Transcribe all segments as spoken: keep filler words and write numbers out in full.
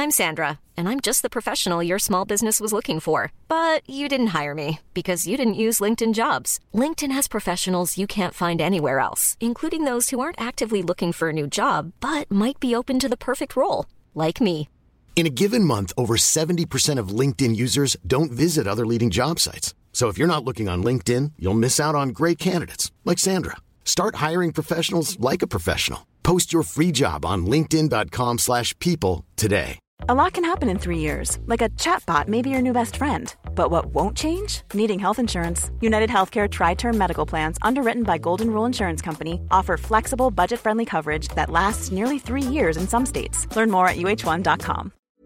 I'm Sandra, and I'm just the professional your small business was looking for. But you didn't hire me because you didn't use LinkedIn Jobs. LinkedIn has professionals you can't find anywhere else, including those who aren't actively looking for a new job, but might be open to the perfect role, like me. In a given month, over seventy percent of LinkedIn users don't visit other leading job sites. So if you're not looking on LinkedIn, you'll miss out on great candidates like Sandra. Start hiring professionals like a professional. Post your free job on linkedin dot com slash people today. A lot can happen in three years, like a chatbot may be your new best friend. But what won't change? Needing health insurance. United Healthcare Tri-Term Medical Plans, underwritten by Golden Rule Insurance Company, offer flexible, budget-friendly coverage that lasts nearly three years in some states. Learn more at u h one dot com.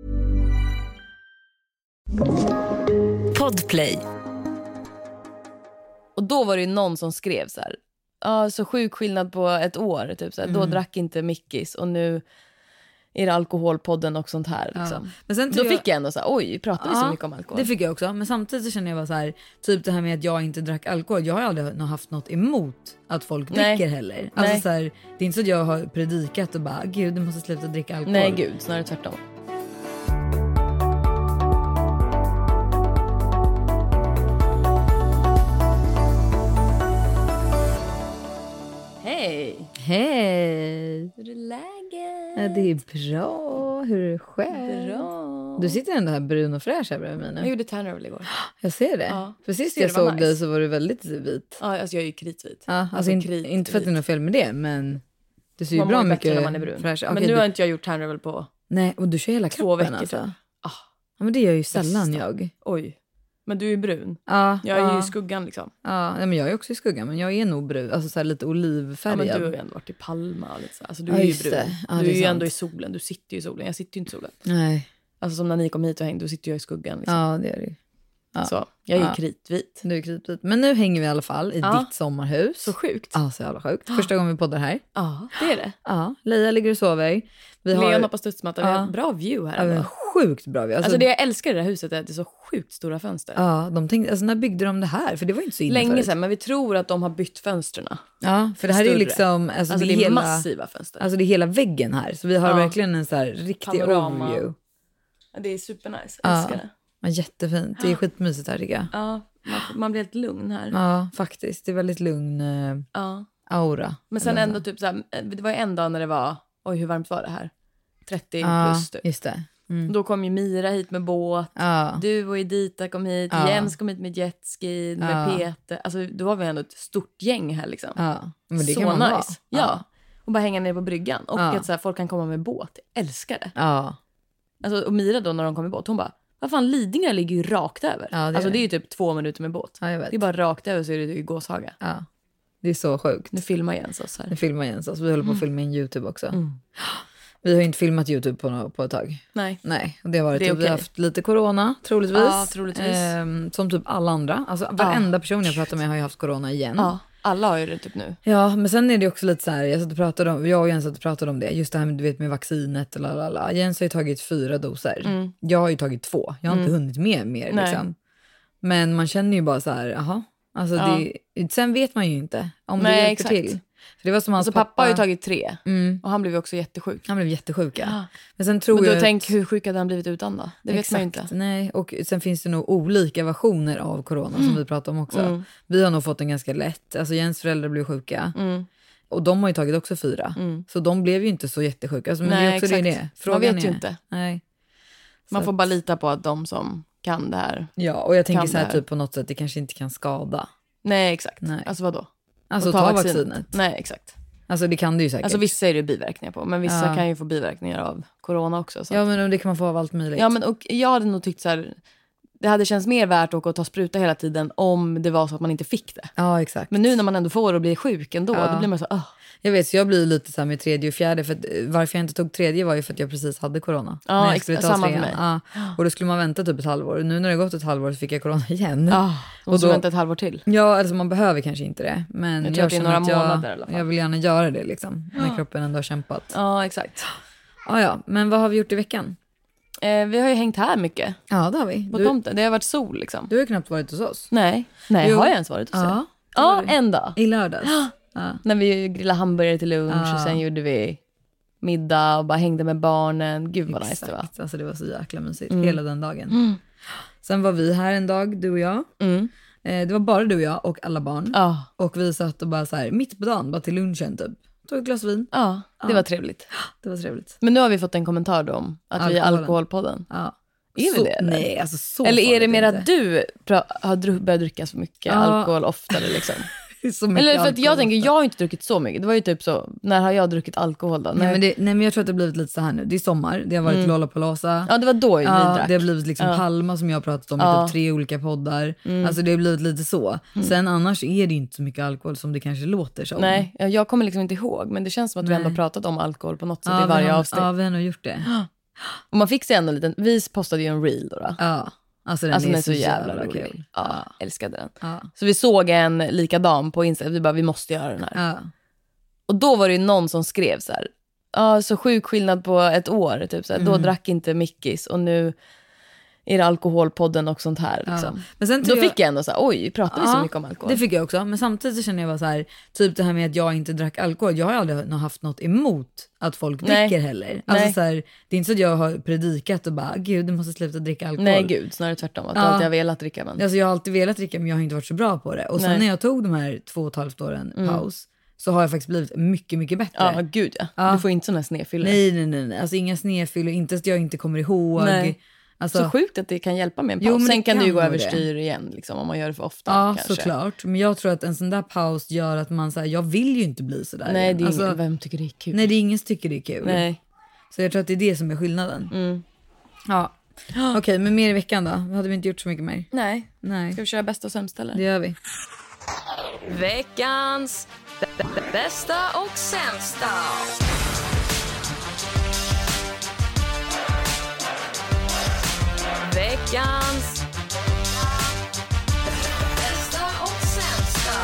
Podplay. Och då var det ju någon som skrev så här: ja, så sjuk skillnad på ett år typ så här. Mm. Då drack inte Mickis och nu är det alkoholpodden och sånt här liksom. Ja. Men sen då jag... fick jag ändå så här, oj, pratar vi ja, så mycket om alkohol? Det fick jag också, men samtidigt så känner jag bara så här, typ det här med att jag inte drack alkohol. Jag har aldrig haft något emot att folk Nej. dricker heller. Alltså Nej. så här, det är inte så att jag har predikat och bara, gud du måste sluta dricka alkohol. Nej gud, snarare tvärtom. Hej! Hej! Hur är läget? Ja, det är bra. Hur är det själv? Bra. Du sitter ändå här brun och fräsch här bredvid mig nu. Jag gjorde Tannerville igår. Jag ser det. Ja. För sist Ser jag det var såg nice. dig så var du väldigt vit. Ja, alltså jag är ju kritvit. Ja, alltså, alltså in, krit, inte för att det är något fel med det, men du ser ju man bra mår bättre mycket när man är brun. fräsch. Men Okej, nu du... har inte jag gjort Tannerville på Nej, och du kör hela två kroppen veckor alltså. typ. Ah, Ja, men det gör ju sällan bästa. jag. Oj. Men du är brun. Ja, Jag är ja. ju i skuggan liksom. Ja, nej, men jag är också i skuggan, men jag är nog brun, alltså så här lite olivfärgad. Ja, men du har ju ändå varit i Palma och lite så. Alltså du Ja, är ju just brun. det. Ja, du det är, är ju sant. ändå i solen. Du sitter ju i solen. Jag sitter ju inte i solen. Nej. Alltså som när ni kom hit och hängde, då sitter jag i skuggan liksom. Ja, det är det. Ja. Så jag är ju Ja. kritvit. Du är kritvit. Men nu hänger vi i alla fall i Ja. ditt sommarhus. Så sjukt. Ja, så jävla sjukt. Första gången vi poddar här. Ja, det är det. Ja, Leia ligger och sover. Vi har Leona på studsmattan. Vi Ja. har ett bra view här. ja, ändå. sjukt bra. Alltså, Alltså det jag älskar i det här huset är att det är så sjukt stora fönster. Ja, de tänkte, alltså när byggde de det här? För det var ju inte så inne Länge förut. sedan, men vi tror att de har bytt fönsterna. Ja, för det här är ju Större. liksom... Alltså, Alltså det, är det är hela, massiva fönster. Alltså det är hela väggen här. Så vi har Ja. verkligen en så här riktig Panorama. overview. Ja, det är supernice. Jag Ja. älskar det. Ja, jättefint. Det är skitmysigt här tycker jag. Ja, man, man blir helt lugn här. Ja, faktiskt. Det är väldigt lugn eh, Ja. aura. Men sen Eller ändå så. typ så här, det var ju en dag när det var, oj hur varmt var det här? trettio Ja, plus typ. just det. Mm. Då kom ju Mira hit med båt. Ja. Du och Edita kom hit. Ja. Jens kom hit med jetski. Med Ja. Peter. Alltså då var vi ändå ett stort gäng här liksom. Ja, men det så kan man nice. vara. Ja. Och bara hänga ner på bryggan. Och Ja. att så här, folk kan komma med båt. Jag älskar det. Ja. Alltså, och Mira då när de kom med båt. Hon bara, vad fan Lidingö ligger ju rakt över. Ja, det alltså gör det är ju typ två minuter med båt. Ja, jag vet. Det är bara rakt över så är det ju Gåshaga. Ja. Det är så sjukt. Nu filmar Jens oss här. Nu filmar Jens oss. Vi håller på att filma in YouTube också. Mm. Vi har inte filmat YouTube på, på ett tag. Nej. Nej, och det har varit Det är typ, vi har okej. haft lite corona, troligtvis. Ja, troligtvis. Ehm, som typ alla andra. Alltså varenda person jag pratar med har ju haft corona igen. Ja, alla har ju det typ nu. Ja, men sen är det också lite så här, jag satt och pratade om, jag och Jens satt och pratade om det, just det här med, du vet, med vaccinet och lalala. Jens har ju tagit fyra doser. Mm. Jag har ju tagit två. Jag har inte hunnit med mer Nej. liksom. Men man känner ju bara så här, jaha. Alltså Ja. det, sen vet man ju inte om det Nej, hjälper exakt. till. För det var som hans Alltså pappa har ju tagit tre. Mm. Och han blev ju också jättesjuk. Han blev jättesjuk, ja. Ja. Men sen tror Men då jag tänk hur sjuk hade han blivit utan då? Det vet Exakt, man ju inte. Nej, och sen finns det nog olika versioner av corona som vi pratar om också. Mm. Vi har nog fått en ganska lätt. Alltså Jens föräldrar blev sjuka. Mm. Och de har ju tagit också fyra. Mm. Så de blev ju inte så jättesjuka. Alltså, men Nej, det är också exakt. det det. Man vet är, ju inte. Nej. Man Så får att- bara lita på att de som kan det här. Ja, och jag tänker kan så här det här. typ på något sätt, det kanske inte kan skada. Nej, exakt. Nej. Alltså vadå? Alltså Och ta, vaccinet. Nej, exakt. Alltså det kan det ju säkert. Alltså vissa är det ju biverkningar på. Men vissa Ja. kan ju få biverkningar av corona också. Så. Ja, men det kan man få av allt möjligt. Ja, men och jag hade nog tyckt så här. Det hade känts mer värt att åka och ta spruta hela tiden om det var så att man inte fick det. Ja, exakt. Men nu när man ändå får och blir sjuk ändå, Ja. då blir man så åh. Jag vet, så jag blir lite så här med tredje och fjärde. För att, eh, varför jag inte tog tredje var ju för att jag precis hade corona. Ja, När jag ex- skulle ta samma för trean. mig. Ja. Och då skulle man vänta typ ett halvår. Nu när det har gått ett halvår så fick jag corona igen. Ah, och Och så då- vänta ett halvår till. Ja, alltså man behöver kanske inte det. Men Jag tror att det är känner några jag, månader i alla fall. jag vill gärna göra det liksom. När kroppen ändå har kämpat. Ja, exakt. Ja, ja. Men vad har vi gjort i veckan? Eh, vi har ju hängt här mycket Ja, det har vi. på Du, tomten. Det har varit sol liksom. du har ju knappt varit hos oss. Nej, nej Jo. har jag ens varit hos er? Ja, Ja, en dag. i lördags. Ja. När vi grillade hamburgare till lunch Ja. och sen gjorde vi middag och bara hängde med barnen. Gud vad nice det var. Alltså det var så jäkla mysigt Mm. hela den dagen. Mm. Sen var vi här en dag, du och jag. Mm. Eh, det var bara du och jag och alla barn. Ja. Och vi satt och bara så här mitt på dagen, bara till lunchen typ. Tog ett glas vin. Ja, det Ja. var trevligt. Det var trevligt. Men nu har vi fått en kommentar då om att vi är Alkoholen. Alkoholpodden. Ja. Är vi så, det? Eller, nej, alltså så eller är det farligt mer inte. att du pra- har dru- börjat dricka så mycket Ja. alkohol oftare liksom? så mycket Eller för att alkohol jag tänker, ofta. jag har inte druckit så mycket. Det var ju typ så, när har jag druckit alkohol då? Nej När- men, det, nej men jag tror att det har blivit lite så här nu. Det är sommar, det har varit Mm. Lollapalooza. Ja, det var då vi Ja, drack. det har blivit liksom Ja. Palma som jag har pratat om i Ja. typ tre olika poddar. Mm. Alltså det har blivit lite så. Sen annars är det inte så mycket alkohol som det kanske låter som. Nej, jag- jag kommer liksom inte ihåg. Men det känns som att vi Nej. ändå har pratat om alkohol på något sätt ja, i varje vi har, avsnitt. Ja, vi har nog gjort det. Och man fick sig ändå en liten... Vi postade ju en reel då. då. Ja, alltså den, Alltså är, den är så jävla, jävla rolig. kul. Ja, älskade den. Ja. Så vi såg en likadan på Instagram. Vi bara, vi måste göra den här. Ja. Och då var det ju någon som skrev så här. Ja, så sjuk skillnad på ett år. Typ, så här. Då Mm. drack inte Mickis och nu är det Alkoholpodden och sånt här. Liksom. Ja. Men sen Då tror jag- fick jag ändå så här, oj, pratar vi så mycket om alkohol? Det fick jag också, men samtidigt så känner jag bara så här, typ det här med att jag inte drack alkohol. Jag har aldrig haft något emot att folk Nej. dricker heller. Alltså Nej. så här, det är inte så att jag har predikat och bara, gud du måste sluta dricka alkohol. Nej, gud, snarare tvärtom. Att du Ja. alltid har velat dricka. Men... Alltså jag har alltid velat dricka men jag har inte varit så bra på det. Och sen Nej. när jag tog de här två och ett halvt åren Mm. paus så har jag faktiskt blivit mycket, mycket bättre. Ja, gud ja. Ja. Du får inte såna här snedfyllor. Nej, nej, nej, nej. Alltså inga snedfyllor, inte att jag inte kommer ihåg. Nej. Alltså, Så sjukt att det kan hjälpa med en Jo, paus. men Sen det kan, kan du gå nog överstyr det. igen liksom, om man gör det för ofta. ja, kanske. såklart. Men jag tror att en sån där paus gör att man säger, jag vill ju inte bli sådär. Nej, igen. det är alltså, ingen, vem tycker det är kul? nej, det är ingen som tycker det är kul. Nej. Så jag tror att det är det som är skillnaden. Mm. Ja. Okej, men mer i veckan då? Hade vi inte gjort så mycket mer? Nej. Nej, Ska vi köra bästa och sämsta eller? det gör vi. Veckans b- b- bästa och sämsta. Veckans bästa och sämsta.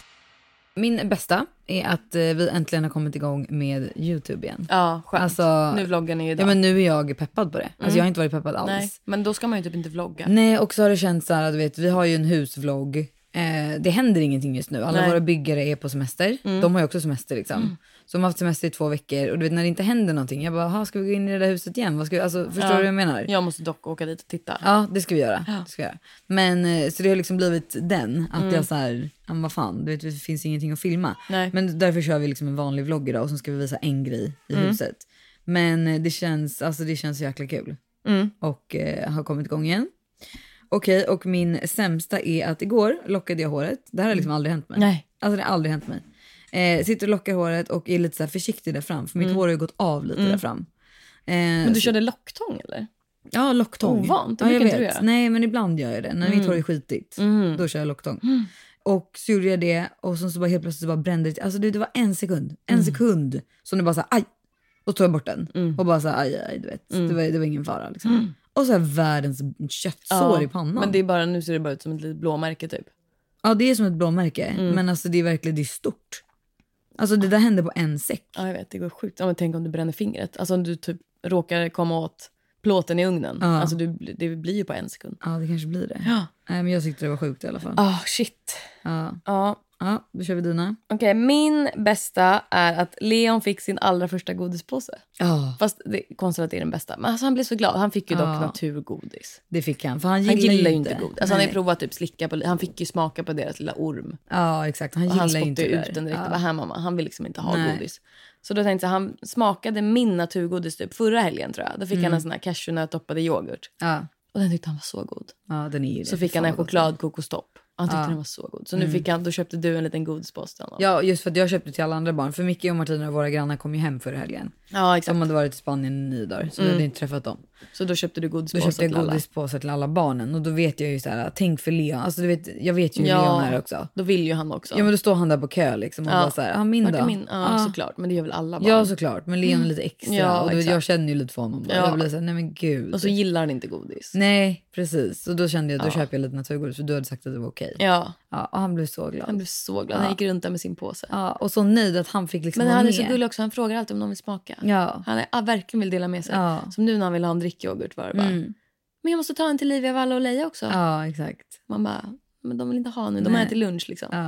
Min bästa är att eh, vi äntligen har kommit igång med YouTube igen. Ja, skönt. Alltså, Nu vloggar ni ju idag. Ja, men nu är jag peppad på det. Alltså Mm. jag har inte varit peppad alls. Nej, men då ska man ju typ inte vlogga. Nej, och så har det känts så här, du vet, vi har ju en husvlogg. Eh, det händer ingenting just nu. Alla Nej. våra byggare är på semester. Mm. De har ju också semester liksom. Så de har haft semester i två veckor. Och du vet, när det inte händer någonting, jag bara, "Ha, ska vi gå in i det där huset igen? Vad ska vi? Alltså, förstår Ja. du vad jag menar? Jag måste dock åka dit och titta. Ja, det ska vi göra. Ja. Det ska vi göra. Men eh, så det har liksom blivit den, att Mm. jag så här, ja, men vad fan, du vet, det finns ingenting att filma. Nej. Men därför kör vi liksom en vanlig vlogg idag och så ska vi visa en grej i Mm. huset. Men eh, det känns, alltså det känns så jäkla kul. Mm. Och eh, har kommit igång igen. Okej, och min sämsta är att igår lockade jag håret. Det här har liksom aldrig hänt mig. Nej. Alltså det har aldrig hänt mig. Eh, sitter och lockar håret och är lite så här försiktig där fram. För mitt Mm. hår har ju gått av lite Mm. där fram. Eh, Men du så- körde locktång eller? Ja, locktång. Ovant, det ja, jag brukar inte du vet. göra. Nej, men ibland gör jag det. När Mm. mitt hår är skitigt, Mm. då kör jag locktång. Och så gjorde jag det och så, så bara helt plötsligt så bara brände det. Alltså det, det var en sekund. En Mm. sekund. Så det bara så här, aj. Och tog jag bort den. Mm. Och bara så här, aj, aj, du vet. Mm. Det, var, det var ingen fara liksom. Mm. Och så här världens köttsår Ja, i pannan. Men det är bara, nu ser det bara ut som ett litet blåmärke typ. Ja, det är som ett blåmärke. Mm. Men alltså det är verkligen, det är stort. Alltså det där hände på en säck. Ja, jag vet, det går sjukt. Ja, men tänk om du bränner fingret. Alltså om du typ råkar komma åt plåten i ugnen. Ja. Alltså du, det blir ju på en sekund. Ja, det kanske blir det. Ja. Nej, men jag tyckte det var sjukt i alla fall. Ah, shit. Ja. Ja. Ja, då kör vi dina. Okej, min bästa är att Leon fick sin allra första godispåse. Ja, Fast det är konstigt att det är den bästa. Men alltså, han blev så glad. Han fick ju dock Ja. naturgodis. det fick han. För han Han gillar, gillar ju inte inte godis. Alltså, han har Nej. ju provat typ slicka på, han fick ju smaka på deras lilla orm. Ja, exakt. Han Och gillar han ju spottade inte ju det ut där. den direkt. Ja. Och bara, här mamma, han vill liksom inte ha Nej. godis. Så då tänkte jag, han smakade min naturgodis typ förra helgen tror jag. Då fick Mm. han en sån här cashewnötdoppad yoghurt. Ja. Och den tyckte han var så god. Ja, den är ju det. Så fick Fy han fan en vad gott. chokladkokostopp. Han tyckte Ja. den var så god. Så nu Mm. fick han, då köpte du en liten godispåse till honom. Ja, just för att jag köpte till alla andra barn. För Micke och Martina och våra grannar kom ju hem förra helgen. Ja, exakt. De hade varit i Spanien i nio dagar. Så Mm. vi hade inte träffat dem. Så då köpte du Då godispåse köpte jag till alla. godispåsar till alla barnen. Och då vet jag ju så här, tänk för Leon. Alltså du vet, jag vet ju hur Ja. Leon är också. Då vill ju han också. Ja, men då står han där på kö liksom. Och Ja. bara så här, ja min Vart då? är min? Ja, Ja. såklart. Men det gör väl alla barn. Ja, såklart. Men Leon är lite extra. Ja, och då, exakt. jag känner ju lite för honom. Då. Ja. Jag blir så här, nej men gud. Och så gillar han inte godis. Nej, precis. Och då kände jag, då Ja. köper jag lite naturgodis. För du hade sagt att det var okej. Ja, Ja, och han blev så glad. han blev så glad. Ja. Han gick runt där med sin påse. Ja, och så nöjd att han fick liksom Men vara han är med. så gullig också. Han frågar alltid om någon vill smaka. Ja. Han är, ah, verkligen vill dela med sig. Ja. Som nu när han vill ha en drickyoghurt var det bara. Mm. Men jag måste ta en till Livia, Valla och Leia också. Ja, exakt. Man bara, men de vill inte ha nu. De Nej. har till lunch liksom. Ja.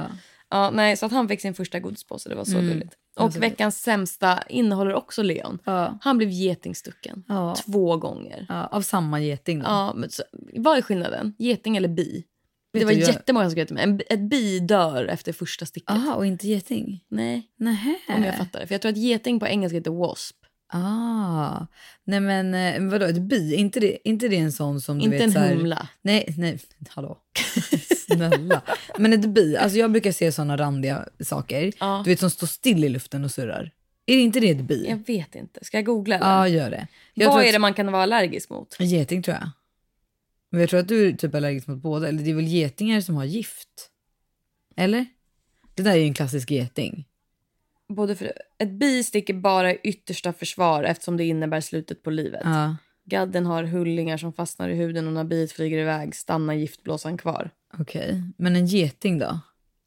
Ja, nej, så att han fick sin första godispåse, det var så mm. gulligt. Och alltså, veckans sämsta innehåller också Leon. Ja. Han blev getingstucken ja. två gånger. Ja, av samma geting då? Ja, men så, vad är skillnaden? Geting eller bi? Vet det var jag... jättemånga som skrev till mig. Ett bi dör efter första sticket. Aha, och inte geting? Nej. Nähä. Om jag fattar det. För jag tror att geting på engelska heter wasp. Ah, nej men vadå, ett bi, inte det, inte det en sån som du inte vet en så här, humla. Nej, nej, hallå. Snälla. Men ett bi, alltså jag brukar se såna randiga saker. Ja. Du vet som står still i luften och surrar. Är det inte det ett bi? Jag vet inte, ska jag googla det? Ja, gör det. Jag Vad är att... det man kan vara allergisk mot? Geting tror jag. Men jag tror att du är typ allergisk mot båda. Eller det är väl getingar som har gift? Eller? Det där är ju en klassisk geting. Både för, ett bi sticker bara i yttersta försvar eftersom det innebär slutet på livet. Ja. Gadden har hullingar som fastnar i huden och när biet flyger iväg stannar giftblåsan kvar. Okej, okay. Men en geting då?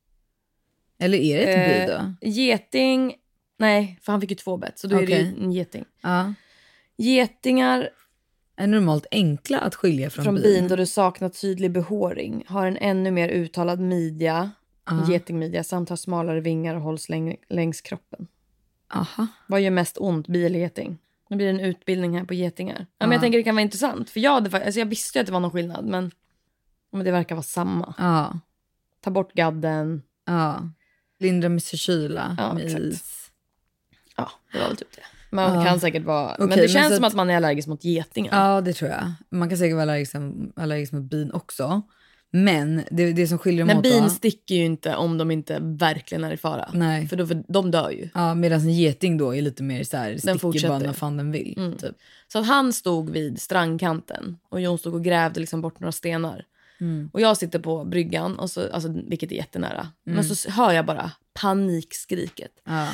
Eller är det ett eh, bi då? Geting, nej, för han fick ju två bett så då okay. är det ju en geting. Ja. Getingar är normalt enkla att skilja från, från bin. bin då det saknar tydlig behåring. Har en ännu mer uttalad midja. Uh-huh. Getingmidja samt har smalare vingar och hålls läng- längs kroppen. Aha. Vad gör mest ont, bi eller geting? Nu blir det en utbildning här på getingar. Ja, uh-huh. men jag tänker det kan vara intressant. För jag, hade, alltså jag visste ju att det var någon skillnad. Men, men det verkar vara samma. Uh-huh. Ta bort gadden. Uh-huh. Lindra med kyla. Ja, med exakt. Is. Ja, det var väl typ det. Man uh-huh. kan säkert vara... Okay, men det känns men som att... att man är allergisk mot getingar. Ja, det tror jag. Man kan säkert vara allergisk, allergisk mot bin också. Men det, det som skiljer dem men åt bin då, sticker ju inte om de inte verkligen är i fara. Nej. För, då, för de dör ju. Ja, medan en geting då är lite mer så här, sticker bara när fan den vill. Mm. Typ. Så att han stod vid strandkanten och Jon stod och grävde liksom bort några stenar. Mm. Och jag sitter på bryggan, och så, alltså, vilket är jättenära. Mm. Men så hör jag bara panikskriket. Ja.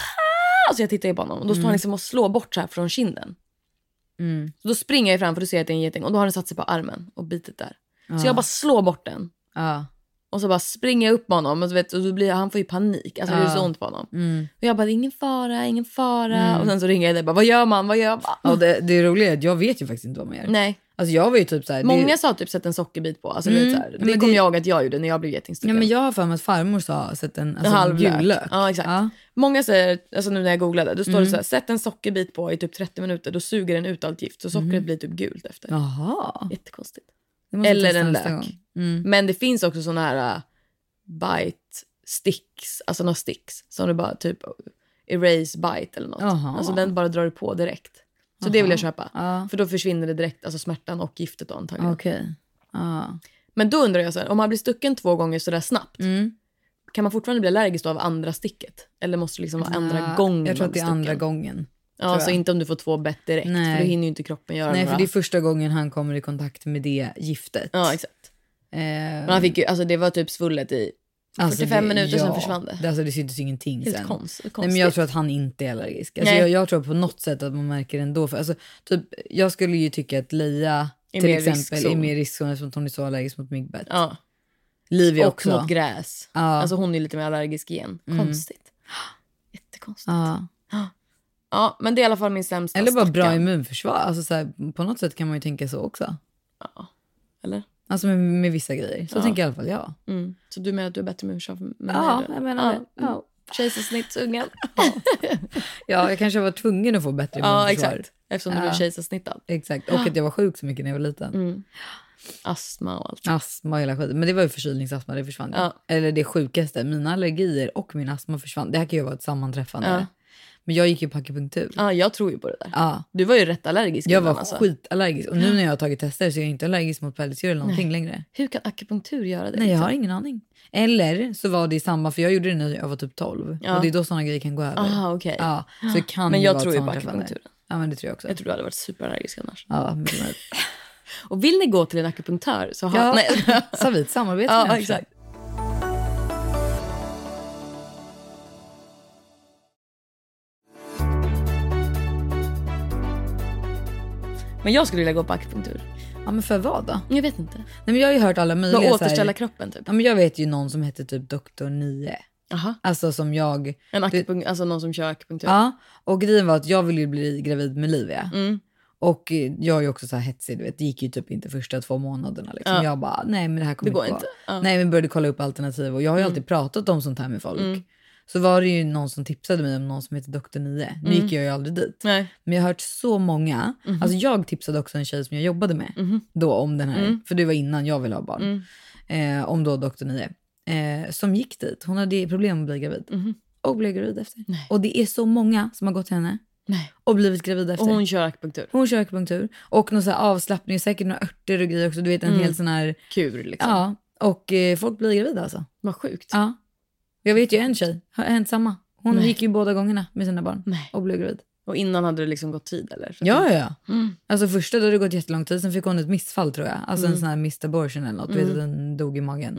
Så jag tittar på honom och då står mm. han liksom och slår bort så här från kinden. Mm. Så då springer jag fram för att se att det är en geting. Och då har den satt sig på armen och bitit där. Ja. Så jag bara slår bort den. Ja. Och så bara springer jag upp med honom. Och, så vet, och då blir, han får ju panik. Alltså ja. det är så ont på honom. Mm. Och jag bara, ingen fara, ingen fara. Mm. Och sen så ringer jag dig bara, vad gör man, vad gör man? Ja, det, det är roligt, jag vet ju faktiskt inte vad man gör. Nej. Alltså jag var ju typ så här, många det... sa typ sätt en sockerbit på. Alltså, mm. vet, så här, det kommer det... jag ihåg att jag gjorde när jag blev getingstucken. Ja, men jag har för mig att farmor sa sätt en, alltså, en gul lök. Ja, exakt. Ja. Många säger, alltså nu när jag googlade, då står mm. det så här, sätt en sockerbit på i typ trettio minuter, då suger den ut allt gift. Så sockret mm. blir typ gult efter. Jaha. Jättekonstigt. Eller en lök. Mm. Men det finns också såna här uh, bite sticks, alltså några sticks som det bara typ erase bite eller något. Aha. Alltså den bara drar du på direkt. Så Aha. det vill jag köpa. Ja. För då försvinner det direkt, alltså smärtan och giftet då antagligen. Okej. Okay. Ja. Men då undrar jag så här, om man blir stucken två gånger så där snabbt. Mm. Kan man fortfarande bli allergisk av andra sticket? Eller måste det liksom vara andra ja, gången? Jag tror att det är andra gången. Ja, så inte om du får två bett direkt. Nej. För då hinner ju inte kroppen göra Nej, några. för det är första gången han kommer i kontakt med det giftet. Ja, exakt. Eh, Men han fick ju, alltså det var typ svullet i fyrtiofem alltså det, minuter ja, sen försvann det. det alltså det syntes ingenting Helt sen. Konst, Nej, men jag tror att han inte är allergisk. Alltså jag, jag tror på något sätt att man märker ändå. För, alltså, typ, jag skulle ju tycka att Leia är till exempel riskzon. är mer riskzon eftersom hon är så allergisk mot myggbett. Ja. Livia och också. mot gräs. Ja. Alltså hon är lite mer allergisk igen. Mm. Konstigt. Jättekonstigt. Ja. Ja, men det är i alla fall min sämsta. Eller bara stackan. bra immunförsvar. Alltså, så här, på något sätt kan man ju tänka så också. Ja, eller? Alltså med, med vissa grejer. Så ja. tänker jag i alla fall jag. Mm. Så du menar att du är bättre immunförsvar med ja, mig? Jag menar ja, det. Ja. Kejsarsnittsungen. Ja. ja, jag kanske var tvungen att få bättre immunförsvar. Ja, exakt. Eftersom ja. du blev kejsarsnittad. Exakt, och att jag var sjuk så mycket när jag var liten. Mm. Astma och allt. Astma och hela skiten. Men det var ju förkylningsastma, det försvann. Ja. Eller det sjukaste, mina allergier och min astma försvann. Det här kan ju vara ett sammanträffande. Ja. Men jag gick ju på akupunktur. Ja, jag tror ju på det där. Ja. Du var ju rätt allergisk. Jag var alltså. skitallergisk. Och nu när jag har tagit tester så är jag inte allergisk mot pälsdjur eller någonting Nej. längre. Hur kan akupunktur göra det? Nej, jag har ingen aning. Eller så var det i samma, för jag gjorde det när jag var typ tolv. Ja. Och det är då sådana grejer kan gå över. Aha, okej. Okay. Ja, så det kan men ju jag vara tror ju på akupunkturen. Ja, men det tror jag också. Jag tror du hade varit superallergisk annars. Ja, men... Och vill ni gå till en akupunktör så har... Ja, Nej. så har vi ett samarbete ja, med exakt. Men jag skulle vilja gå på akupunktur. Ja, men för vad då? Jag vet inte. Nej, men jag har ju hört alla möjliga... Då återställa här... kroppen typ. Ja, men jag vet ju någon som heter typ doktor nio. Aha. Alltså som jag... En akupunk- du... Alltså någon som kör akupunktur. Ja, och grejen var att jag ville ju bli gravid med Livia. Mm. Och jag är ju också så här hetsig, du vet. Det gick ju typ inte första två månaderna. Liksom. Ja. Jag bara, nej men det här kommer det går inte gå. Ja. Nej, men började kolla upp alternativ. Och jag har ju mm. alltid pratat om sånt här med folk. Mm. Så var det ju någon som tipsade mig om någon som heter doktor nio. Nu mm. gick jag ju aldrig dit. Nej. Men jag har hört så många. Mm. Alltså jag tipsade också en tjej som jag jobbade med. Mm. Då om den här. Mm. För det var innan jag ville ha barn. Mm. Eh, om då doktor nio. Eh, som gick dit. Hon hade problem att bli gravid. Mm. Och blev gravid efter. Nej. Och det är så många som har gått till henne. Nej. Och blivit gravid efter. Och hon kör akupunktur. Hon kör akupunktur. Och någon så här avslappning, säkert några örter och grejer också. Du vet en mm. hel sån här... kur liksom. Ja, och eh, folk blir gravida alltså. Vad sjukt. Ja. Jag vet ju en tjej, har hänt samma. Hon Nej. gick ju båda gångerna med sina barn. Nej. Och blev gravid. Och innan hade det liksom gått tid eller? Så ja, ja, ja. Mm. Alltså första då hade det gått jättelång tid. Sen fick hon ett missfall tror jag. Alltså mm. en sån här missed abortion eller något. Mm. Du vet att den dog i magen.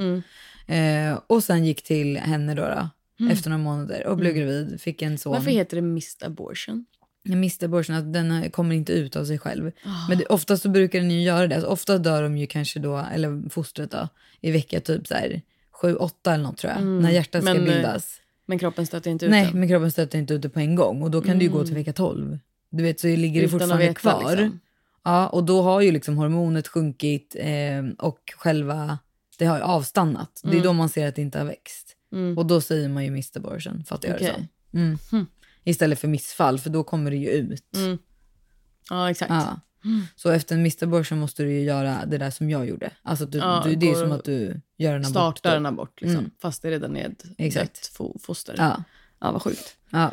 Mm. Eh, och sen gick till henne då, då mm. efter några månader. Och blev mm. gravid. Fick en son. Varför heter det missed abortion? Missed abortion, att den kommer inte ut av sig själv. Oh. Men det, oftast så brukar den ju göra det. Alltså, ofta dör de ju kanske då, eller fostret då, i vecka typ så här sju, åtta eller något tror jag. Mm. När hjärtat ska men, bildas. Men kroppen stöter inte ut Nej, den. men kroppen stöter inte ut det på en gång. Och då kan mm. det ju gå till vecka tolv. Du vet, så ligger det fortfarande veta, kvar. Liksom. Ja, och då har ju liksom hormonet sjunkit eh, och själva, det har ju avstannat. Mm. Det är då man ser att det inte har växt. Mm. Och då säger man ju missed abortion, fattar jag okay. det så. Mm. Mm. Istället för missfall, för då kommer det ju ut. Mm. Ja, exakt. Ja. Mm. Så efter en missed abortion måste du ju göra det där som jag gjorde. Alltså du, ja, du, det är som att du gör en abort. Startar en abort liksom. Mm. Fast det är redan är ett dött foster. Ja. Ja, vad sjukt. Ja.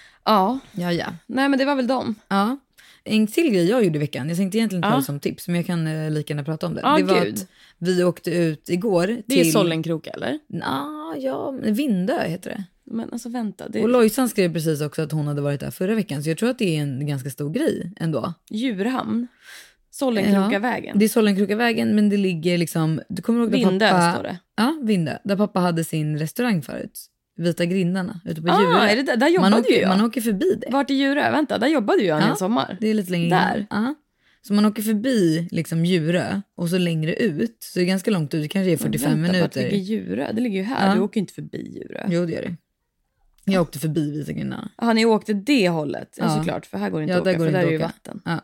Ja. Ja, ja. Nej, men det var väl dem. Ja. En till grej jag gjorde i veckan. Jag tänkte egentligen ta ja. det som tips, men jag kan uh, lika gärna prata om det. Ja, det var gud. Att vi åkte ut igår till... Det är Sollenkroka, eller? Nah, ja, Vindö heter det. Men alltså vänta. Det är... Och Lojsan skrev precis också att hon hade varit där förra veckan. Så jag tror att det är en ganska stor grej ändå. Djurhamn. Sollenkrokavägen. Ja, det är Sollenkrokavägen, men det ligger liksom... Du kommer ihåg där Vindö pappa... står det. Ja, Vindö. Där pappa hade sin restaurang förut. Vita grindarna ute på ah, Djurö. Är det där? Där jobbade man åker, ju jag. Man åker förbi det. Vart i Djurö? Vänta, där jobbade ju jag en ja, hel sommar. Det är lite längre där. Ja. Så man åker förbi liksom Djurö och så längre ut. Så det är ganska långt ut. Det kanske är fyrtiofem vänta, minuter. Vart ligger Djurö? Det ligger ju här. Ja. Du åker inte förbi Djurö. Jo, det gör det. Jag åkte förbi Vita grindarna. Ja, ni åkte det hållet. Ja, såklart. För här går det inte ja, att åka. Där går för där är ju vatten. Ja.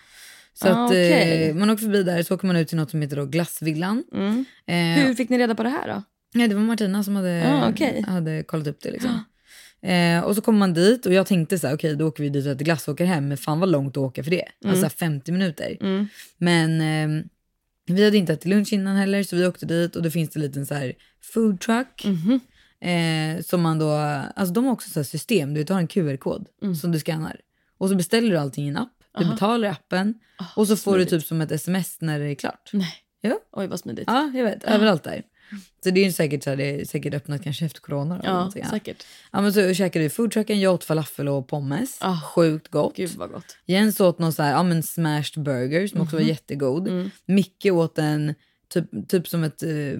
Så ah, att okay. eh, man åker förbi där, så åker man ut till något som heter då Glassvillan. Mm. Eh, Hur fick ni reda på det här då? Ja, det var Martina som hade, ah, okay. hade kollat upp det liksom. Ah. Eh, och så kommer man dit och jag tänkte så här, okej okay, då åker vi dit och äter glass och åker hem. Men fan vad långt att åka för det. Mm. Alltså femtio minuter. Mm. Men eh, vi hade inte ätit lunch innan heller, så vi åkte dit och då finns det en liten så här food truck. Mm. Eh, som man då, alltså de har också så här system, du tar en Q R-kod mm. som du scannar. Och så beställer du allting i en app. Du Aha. betalar i appen oh, och så får smidigt. Du typ som ett sms när det är klart. Nej. Ja. Oj, vad smidigt. Ja, jag vet. Överallt där. Så det är ju säkert så här, det är säkert öppnat kanske efter corona. Ja, säkert. Ja, men så käkade vi foodtrucken, jag åt falafel och pommes. Oh, sjukt gott. Gud vad gott. Jens åt någon så här, ja men smashed burger som också mm-hmm. var jättegod. Mm. Micke åt en typ, typ som ett uh,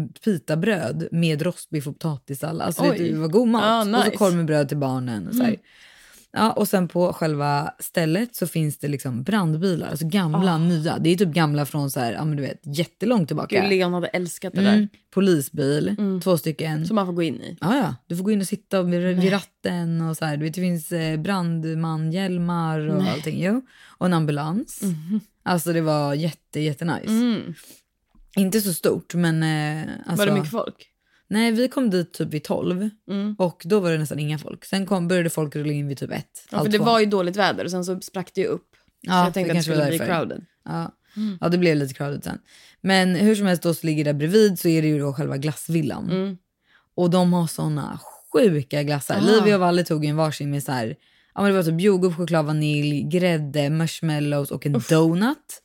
pitabröd med rostbiff och potatissallad. Alltså vet, det var god mat. Ah, nice. Och så korv med bröd till barnen och så här. Mm. Ja, och sen på själva stället så finns det liksom brandbilar, alltså gamla, oh. nya. Det är typ gamla från så här, ja men du vet, jättelångt tillbaka. Gud, Leon hade älskat det mm. där. Polisbil, mm. två stycken. Som man får gå in i. Ja, ja. Du får gå in och sitta vid, vid ratten och så här. Du vet, det finns brandmanhjälmar och Nej. allting. Jo. Och en ambulans. Mm. Alltså det var jätte, jätte nice. Mm. Inte så stort, men... Alltså, var det mycket folk? Nej, vi kom dit typ vid tolv mm. och då var det nästan inga folk. Sen kom, började folk rulla in vid typ ett. Ja, för det två. var ju dåligt väder och sen så sprack det ju upp. Så ja, jag tänkte det att det skulle bli crowded. Ja. Mm. ja, det blev lite crowded sen. Men hur som helst då så ligger där bredvid så är det ju då själva glassvillan. Mm. Och de har såna sjuka glassar. Aha. Livia och Valle tog en varsin med så här, ja men det var typ jordgubb, choklad, vanilj, grädde, marshmallows och en Uff. donut.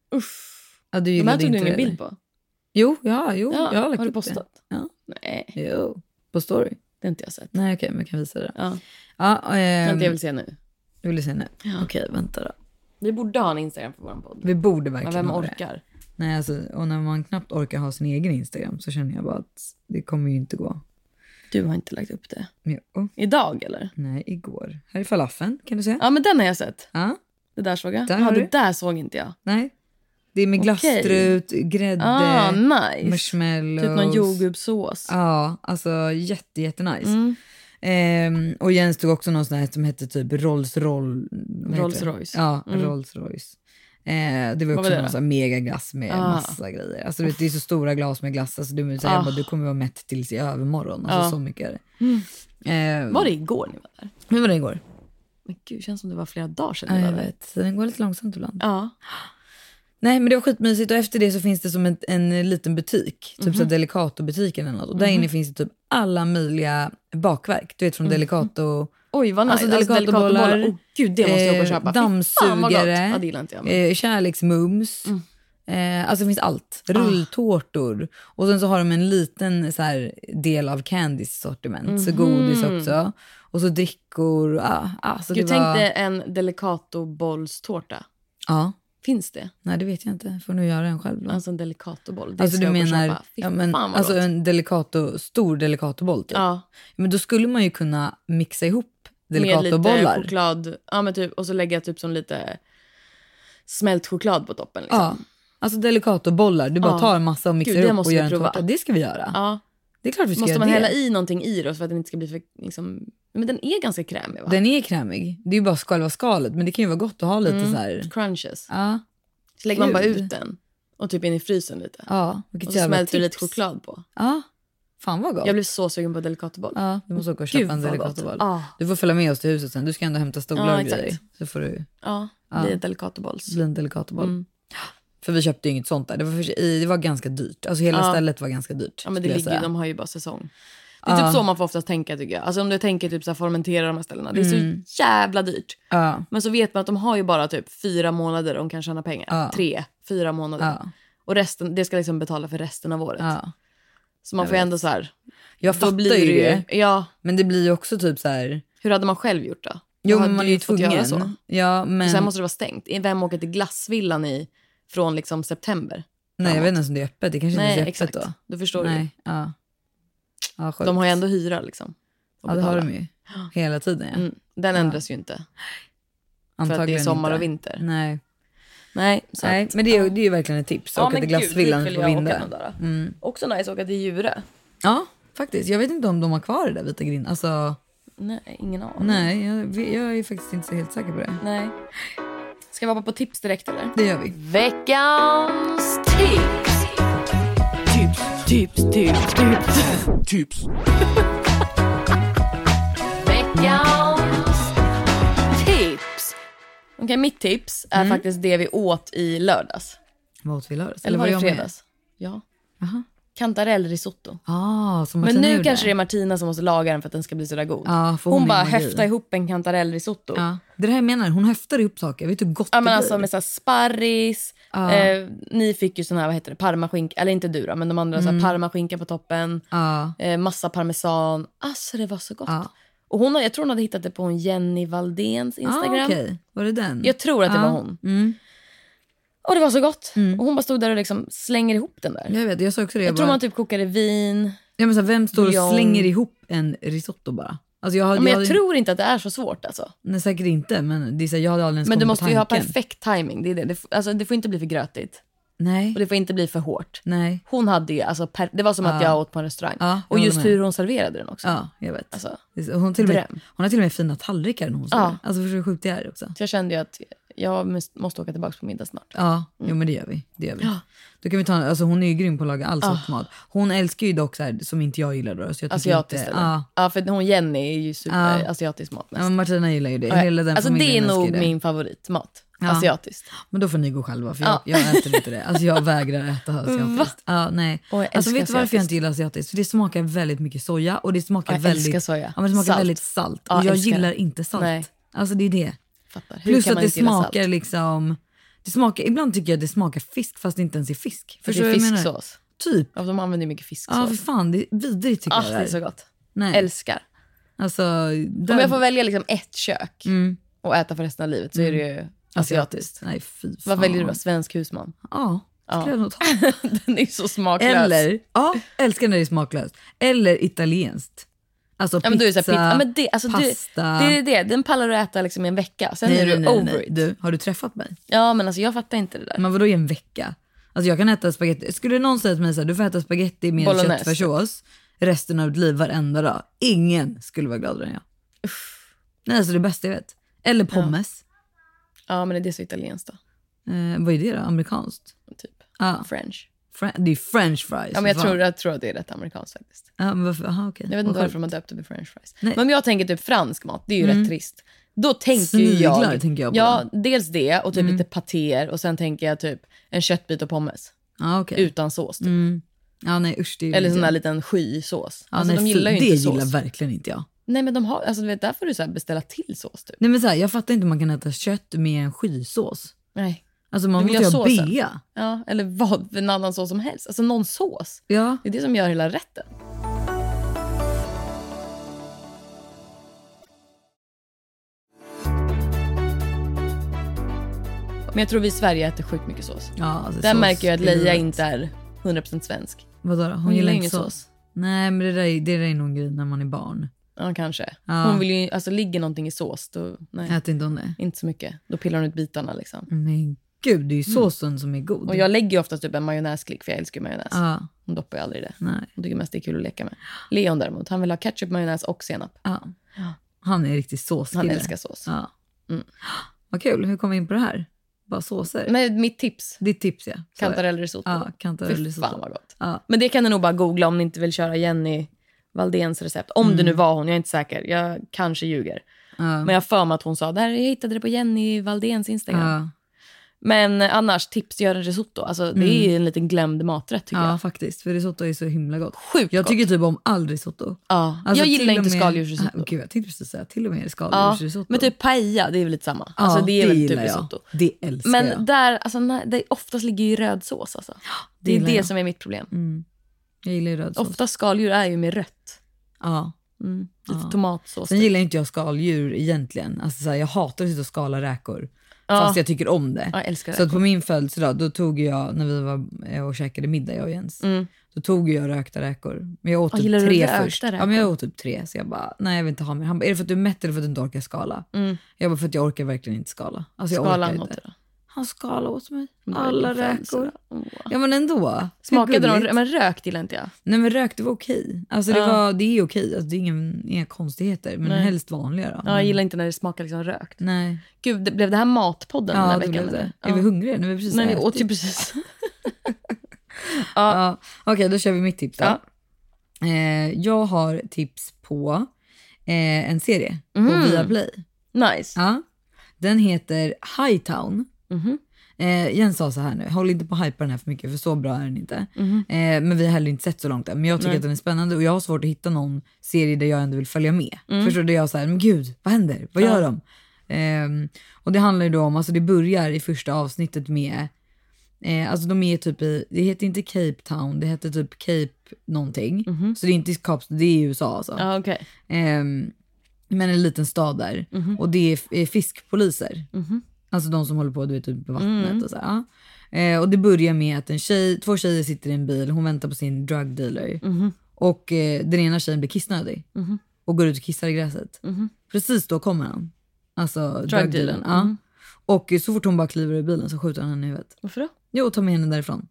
Uff. Ja, du de här tog du ingen bild på? Jo, ja, jo. Ja, jag har, har du postat? Det. Ja. Nej. Jo, på story. Det har inte jag sett. Nej, okej, okay, men jag kan visa det. Ja. Ja, eh, inte jag vill se nu. Jag vill se nu. Ja. Okej, okay, vänta då. Vi borde ha en Instagram för vår podd. Vi borde verkligen. Men vem orkar? Det. Nej, alltså, och när man knappt orkar ha sin egen Instagram så känner jag bara att det kommer ju inte gå. Du har inte lagt upp det. Jo. Idag eller? Nej, igår. Här är falafeln, kan du se? Ja, men den har jag sett. Ja. Det där såg jag. Där ja, det där såg inte jag. Nej. Det är med glasstrut, okay. grädde, ah, nice. marshmallows. Typ någon jordgubbssås. Ja, alltså jätte, jätte nice. Mm. Ehm, och Jens tog också någon sån här som hette typ Rolls Roll, Rolls Royce. Ja, mm. Rolls Royce. Eh, det var också en sån megaglass med ah. massa grejer. Alltså vet, det är så stora glas med glass. Alltså, du, så ah. jag bara, du kommer vara mätt tills i övermorgon. Alltså, ah. så mycket är det. Mm. Eh, var det igår ni var där? Hur var det igår? Men gud, känns som det var flera dagar sedan. Ja, jag vet. Den går lite långsamt ibland. Ja. Nej, men det var skitmysigt. Och efter det så finns det som en, en liten butik. Typ mm-hmm. så Delicato-butiken eller något. Och där mm-hmm. inne finns det typ alla möjliga bakverk. Du vet, från mm-hmm. Delicato. Oj, vad nice. Alltså Delicato-bollar. Alltså, oh, gud, det måste jag gå och köpa. Eh, dammsugare. Ja, det gillar inte jag, men. eh, kärleksmums. Mm. Eh, alltså det finns allt. Rulltårtor. Och sen så har de en liten så här, del av Candys sortiment. Mm-hmm. Så godis också. Och så drickor. Ah, ah, så jag det var... tänkte en Delicato-bollstårta. Ja. Finns det? Nej, det vet jag inte. Får nu göra en själv då. Alltså en Delicato-boll. Det alltså ska du jag menar köpa. ja, men, alltså en Delicato, stor Delicato-boll typ. Ja. Men då skulle man ju kunna mixa ihop Delicato-bollar. Med lite choklad. Ja, men typ, och så lägga typ som lite smält choklad på toppen. Liksom. Ja, alltså Delicato-bollar. Du bara ja. tar en massa och mixar Gud, ihop och gör en tårta. Det ska vi göra. Ja. Det är klart vi ska Måste göra man det. hälla i någonting i då för att den inte ska bli för... Liksom... Men den är ganska krämig, va? Den är krämig. Det är ju bara själva skalet. Men det kan ju vara gott att ha lite mm. så här... crunches. Ja. Så lägger man bara ut den. Och typ in i frysen lite. Ja. Och så smälter lite choklad på. Ja. Fan vad gott. Jag blev så sugen på Delicato-boll. Ja, vi måste åka och köpa en Delicato-boll. Ah. Du får följa med oss till huset sen. Du ska ändå hämta stolar ja, och grejer. Så får du... Ja, det blir en Delicato-bolls. Blir en Delicato-boll. Mm. För vi köpte ju inget sånt där. Det var, för, det var ganska dyrt. Alltså hela ja. stället var ganska dyrt. Ja, men det ligger, de har ju bara säsong. Det är ja. typ så man får oftast tänka, tycker jag. Alltså om du tänker typ så här, fermentera de här ställena. Det är mm. så jävla dyrt. Ja. Men så vet man att de har ju bara typ fyra månader de kan tjäna pengar. Ja. Tre, fyra månader. Ja. Och resten, det ska liksom betala för resten av året. Ja. Så man jag får vet. ändå så här... Jag fattar blir ju det. Ja. Men det blir ju också typ så här... Hur hade man själv gjort då? Jo, men man är ju tvungen. Så. Ja, men... Sen måste det vara stängt. Vem åker till glassvillan i från liksom september? Nej, framåt. Jag vet inte ens om det är öppet. Det kanske Nej, inte är öppet exakt. då. Du förstår Nej, du. ja. Ja, de har ju ändå hyra liksom. Ja, det har de ju. Hela tiden, ja. Mm. Den ändras ja. ju inte. Antagligen för att det är sommar inte. och vinter. Nej. Nej, så Nej att, men det är, det är ju verkligen ett tips. Ja, åka till glassvillan på Vinde. Mm. Också nice åka till Djure. Ja, faktiskt. Jag vet inte om de har kvar det där vita grind. Alltså... Nej, ingen aning. Nej, jag, jag är faktiskt inte så helt säker på det. Nej. Ska vi hoppa på tips direkt eller? Det gör vi. Veckans tips. Tips, tips, tips, tips. Tips. Veckans tips. Okej, okay, mitt tips är mm. faktiskt det vi åt i lördags. Vad åt vi i lördags? Eller var det fredags? Ja. Aha. Kantarellrisotto. Ah, som men nu gjorde. Kanske det är Martina som måste laga den för att den ska bli så där god. Ah, hon hon bara höftar ihop en kantarellrisotto. Ja. Det är det här jag menar, hon höftar ihop saker. Vet du hur gott ja, det men blir? alltså med så här sparris. Ah. Eh, ni fick ju sån här, vad heter det, parmaskinka. Eller inte du då, men de andra mm. så här parmaskinka på toppen. Ah. Eh, massa parmesan. Alltså det var så gott. Ah. Och hon, jag tror hon hade hittat det på en Jenny Valdéns Instagram. Ah, okay. Var det den? Jag tror att det ah. var hon. Mm. Och det var så gott. Mm. Och hon bara stod där och liksom slänger ihop den där. Jag vet, jag sa också det. Jag, jag tror bara... man typ kokade vin. Ja, men så här, vem står bouillon. och slänger ihop en risotto bara? Alltså jag, ja, men jag, jag tror inte att det är så svårt alltså. Nej, säkert inte, men det är så här, jag hade aldrig ens men du måste ju ha tanken. perfekt timing. Det, är det. Det, alltså, det får inte bli för grötigt. Nej. Och det får inte bli för hårt. Nej. Hon hade ju, alltså, per, det var som att ja. jag åt på en restaurang. Ja, och just hur hon serverade den också. Ja, jag vet. Alltså, hon, till med, hon har till och med fina tallrikar när hon serverar. Ja. Alltså för så sjukt det är också. Så jag kände ju att jag måste åka tillbaka på middag snart. Ja, mm. jo men det gör vi. Det gör vi. Ja. Då kan vi ta, alltså hon är ju grym på att laga all sorts mat. Hon älskar ju dock så här, som inte jag gillar då. Så jag asiatiskt inte, ja. ja, för hon Jenny är ju super ja. asiatisk mat mest. Ja, men Martina gillar ju det. Ja. Hela den alltså det är nog det. min favoritmat. Ja. Asiatiskt. Men då får ni gå själva, för jag, ja. jag äter inte det. Alltså jag vägrar äta asiatiskt. Ja, nej. Alltså vet du varför jag inte gillar asiatiskt? För det smakar väldigt mycket soja och det smakar jag väldigt soja. Ja, men det smakar salt. väldigt salt. Ja, och jag älskar. gillar inte salt. Nej. Alltså det är det. Fattar. Hur Plus kan att man det inte gilla smakar salt? liksom det smakar, ibland tycker jag att det smakar fisk fast det inte ens är fisk. För det är fisksås. Typ. Ja, de använder mycket fisksås. Ja, för fan, det är vidrigt tycker ah, jag. Det är så gott. Nej. Älskar. Alltså, där... Om jag får välja liksom ett kök mm. och äta för resten av livet så är det ju mm. asiatiskt. Nej, fy fan. Vad väljer du då? Svensk husman? Ja, ja. Jag nog ta. Den är så smaklös. Eller, ja, älskar när det är smaklöst. Eller italienskt. Alltså pizza, ja, men du är så pizza ja, men det, alltså pasta. Du, det är det, den pallar du äta liksom i en vecka. Sen nej, är du nej, over nej. it. Du, har du träffat mig? Ja, men alltså jag fattar inte det där. Men vadå i en vecka? Alltså jag kan äta spaghetti. Skulle någon säga till mig så här, du får äta spaghetti med köttfärssås resten av ditt liv varenda dag. Ingen skulle vara gladare än jag. Uff. Nej, alltså det bästa jag vet. Eller pommes. Ja, ja men är det så italienskt då? Eh, vad är det då? Amerikanskt? Typ. Ah. French. Fre- det är french fries. Ja, men jag, tror, jag tror att det är rätt amerikanskt faktiskt. Ja, men varför? Aha, okay. Jag vet inte varför varför man döpte med french fries. Nej. Men om jag tänker typ fransk mat, det är ju Mm. rätt trist. Då tänker Sniglar, jag... tänker jag på ja, den. dels det och typ Mm. lite patéer. Och sen tänker jag typ en köttbit och pommes. Ah, okay. Utan sås typ. Mm. Ja, nej, usch, det är Eller inte sån där jag. liten skysås. Ja, Alltså nej, de gillar ju det inte gillar sås. verkligen inte jag. Nej, men de har... Alltså du vet, där får du så här beställa till sås typ. Nej, men så här, jag fattar inte om man kan äta kött med en skysås. Nej. Alltså man Du vill måste ha ju ha såsen. bea. Ja, eller vad, för en annan sås som helst. Alltså någon sås. Ja. Det är det som gör hela rätten. Men jag tror vi i Sverige äter sjukt mycket sås. Ja, alltså, Där sås märker jag att är Leia livet. inte är hundra procent svensk. Vadå då? Hon, Hon gillar gillar inte ingen sås. sås. Nej, men det där, är- det där är nog en grej när man är barn. Ja, kanske. Ja. Hon vill ju, alltså ligger någonting i sås, då, nej, Äter inte hon det? inte så mycket. Då pillar hon ut bitarna liksom. Men gud, det är ju såsen som är god. Och jag lägger ju oftast typ en majonnäsklick, för jag älskar ju majonnäs. Ja, Hon doppar ju aldrig i det. nej. Hon tycker mest det är kul att leka med. Leon däremot, han vill ha ketchup, majonnäs och senap. Ja. Han är riktigt såskille. Han älskar sås. Ja. Mm. Vad kul, hur kom vi in på det här? Bara såser. Men mitt tips, Ditt tips, ja. Så är det. kantarellrisotto. Ja, kantarellrisotto. Fy fan vad gott. Ja. Men det kan ni nog bara googla om ni inte vill köra Jenny Valdéns recept. Om Mm. det nu var hon, jag är inte säker. Jag kanske ljuger. Ja. Men jag har för mig att hon sa, där jag hittade det på Jenny Valdéns Instagram. Ja. Men annars, tips, gör en risotto. Alltså, det är ju en liten glömd maträtt tycker Ja, jag. faktiskt. För risotto är så himla gott. Sjukt Jag gott. tycker typ om all risotto. Ja. Alltså, jag gillar till och inte med- skaldjursrisotto. Ah, Gud, jag tänkte precis säga till och med Ja, skaldjursrisotto. men typ paella, det är väl lite samma. Ja, Alltså, det är väl typ gillar jag. risotto. Det älskar Men jag. där, alltså, nej, det oftast ligger ju röd sås. Alltså. Det är gillar det jag. som är mitt problem. Mm. Jag gillar ju röd sås. Ofta skaldjur är ju med rött. Ja. Mm. Lite Ja. tomatsås. Sen gillar inte jag skaldjur egentligen. Alltså, så här, jag hatar att sitta och skala räkor. Ja. Fast jag tycker om det. Ja, jag älskar Så att räkor. på min födelsedag, då tog jag, när vi var eh, och käkade middag, jag och Jens. Mm. Då tog jag rökta räkor. Men jag åt Ja, typ gillar du tre rökta först. räkor? Ja, men jag åt typ tre. Så jag bara, nej jag vill inte ha mer. Han bara, är det för att du är mätt eller för att du inte orkar skala? Mm. Jag bara, för att jag orkar verkligen inte skala. Alltså jag Skala orkar åt inte. det då. Han skalade åt mig. Men det var Alla din födelsedag. räkor. Åh. Ja men ändå. Hur Smakade gulligt. de, men rökt gillar inte jag. Nej men rökt, det var okej. Alltså det, Ja. var, det är okej. Alltså, det är ingen, inga konstigheter. Men Nej. helst vanliga då. Ja, Men- jag gillar inte när det smakar liksom rökt. Nej. Gud, det, blev det här matpodden den Ja här det veckan? blev det. eller? Är vi Ja. hungriga? Nu är vi precis Nej, vi ätit. åt ju precis. Ja. Okej, då kör vi mitt tips då. Ja. Eh, jag har tips på eh, en serie på Mm. Viaplay. Nice. Ja. Den heter Hightown. Mhm. Eh, Jens sa så här nu, håll inte på att hypa den här för mycket för så bra är den inte. Mhm. Eh, men vi har heller inte sett så långt än. Men jag tycker Nej. att den är spännande och jag har svårt att hitta någon serie där jag ändå vill följa med. Mm. Förstår du? Jag så här, men gud, vad händer? Vad Ja. gör de? Eh, och det handlar ju då om, alltså det börjar i första avsnittet med, eh, alltså de är typ i, det heter inte Cape Town, det heter typ Cape någonting. Mhm. Så det är inte i Kapstaden, det är i U S A alltså. Ja, okej. Ehm, men en liten stad där. Mhm. Och det är, är fiskpoliser. Mhm. Alltså de som håller på du vet, typ, på vattnet. Mm. Och, så här, ja. eh, och det börjar med att en tjej, två tjejer sitter i en bil. Hon väntar på sin drug dealer. Mhm. Och eh, den ena tjejen blir kissnödig. Mhm. Och går ut och kissar i gräset. Mhm. Precis då kommer han. Alltså drug Drug dealern. dealern. Ja. Mhm. Och eh, så fort hon bara kliver ur bilen så skjuter han henne i huvudet. Varför då? Jo, tar med henne därifrån.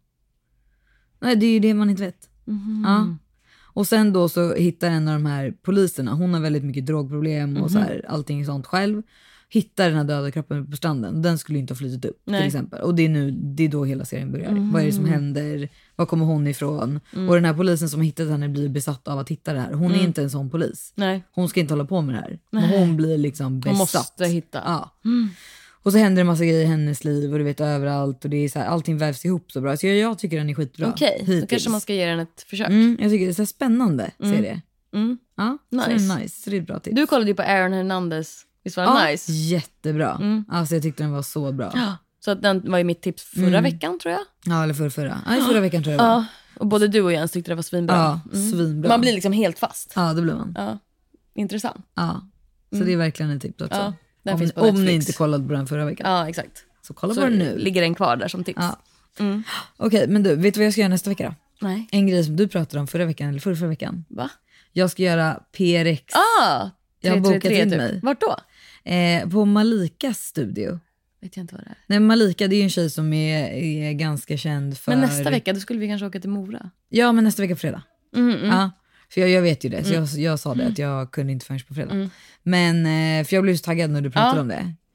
Nej, det är ju det man inte vet. Mhm. Ja. Och sen då så hittar en av de här poliserna, hon har väldigt mycket drogproblem och så här, allting sånt själv. Hittar den här döda kroppen på stranden. Den skulle ju inte ha flyttat upp Nej. till exempel. Och det är nu, det är då hela serien börjar. Vad är det som händer? Var kommer hon ifrån? Och den här polisen som har hittat henne blir besatt av att hitta det här. Hon är inte en sån polis. Nej. Hon ska inte hålla på med det här. Men hon blir liksom Hon besatt. måste hitta. Ja. Och så händer det en massa grejer i hennes liv och du vet överallt. Och det är så här, allting vävs ihop så bra. Så jag, jag tycker den är skitbra. Okej, då hittills. kanske man ska ge den ett försök. Mm, jag tycker det är så här spännande serie. Mm. Ja, Nice. så det är nice. Så det är ett bra tips. Du kollade ju på Aaron Hernandez. Visst var det ja, nice? jättebra. Mm. Alltså jag tyckte den var så bra. Ja, Ja. Så att den var ju mitt tips förra Mm. veckan tror jag. eller förra, förra. Ja, förra veckan tror jag det var. Ja. Och både du och Jens tyckte det var svinbra. Ja, Mm. svinbra. Man blir liksom helt fast. Ja, det blir man. Ja. Intressant. Ja. Så det är verkligen ett tips också. Ja, den om finns på om Netflix. ni inte kollade på den förra veckan. Ja, exakt. Så kolla Så på den nu. ligger den kvar där som tips. Ja. Mm. Okej, men du, vet du vad jag ska göra nästa vecka då? Nej. En grej som du pratade om förra veckan, eller förra, förra veckan. Va? Jag ska göra P R X Ah! Jag har tre tre bokat tre in typ. mig. Vart då? eh, på Malikas studio. Vet jag inte vad det är. Nej, Malika, det är ju en tjej som är, är ganska känd för... Men nästa vecka då skulle vi kanske åka till Mora. Ja, men nästa vecka fredag. Mm, mm. Ja, för jag, jag vet ju det, så jag, jag sa det att jag kunde inte förrän på fredag. Mm. Men, eh, för jag blev så taggad när du pratade Ja. om det.